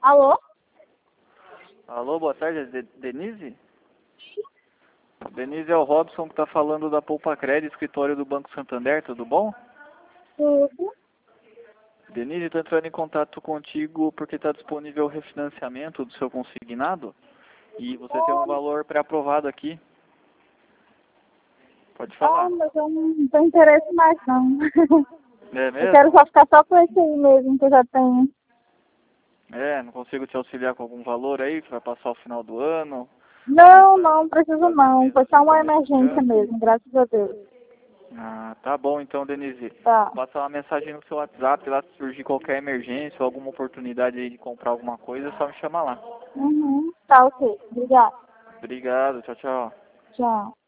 Alô? Alô, boa tarde, é Denise? Denise, é o Robson que está falando da Poupa Crédito, escritório do Banco Santander, tudo bom? Tudo. Denise, estou entrando em contato contigo porque está disponível o refinanciamento do seu consignado e você tem um valor pré-aprovado aqui. Pode falar. Mas eu não tenho interesse mais, não. É Eu quero mesmo? só ficar só com esse aí mesmo, que eu já tenho. Não consigo te auxiliar com algum valor aí que vai passar o final do ano. Não preciso não. Mês Foi assim só uma começando. emergência mesmo, graças a Deus. Ah, tá bom então, Denise. Tá. Passa uma mensagem no seu WhatsApp lá se surgir qualquer emergência ou alguma oportunidade aí de comprar alguma coisa, é só me chamar lá. Tá ok. Obrigada. Obrigado, tchau, tchau. Tchau.